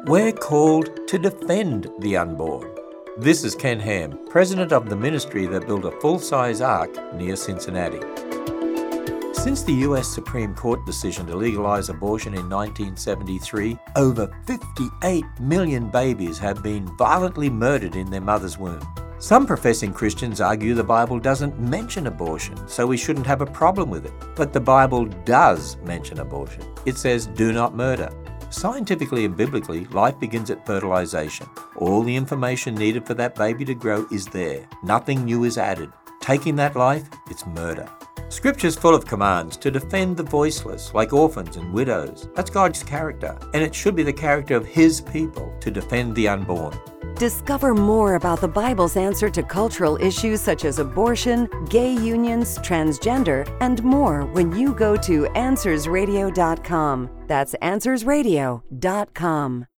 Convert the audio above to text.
We're called to defend the unborn. This is Ken Ham, president of the ministry that built a full-size ark near Cincinnati. Since the US Supreme Court decision to legalize abortion in 1973, over 58 million babies have been violently murdered in their mother's womb. Some professing Christians argue the Bible doesn't mention abortion, so we shouldn't have a problem with it. But the Bible does mention abortion. It says, "Do not murder." Scientifically and biblically, life begins at fertilization. All the information needed for that baby to grow is there. Nothing new is added. Taking that life, it's murder. Scripture's full of commands to defend the voiceless, like orphans and widows. That's God's character, and it should be the character of His people to defend the unborn. Discover more about the Bible's answer to cultural issues such as abortion, gay unions, transgender, and more when you go to AnswersRadio.com. That's AnswersRadio.com.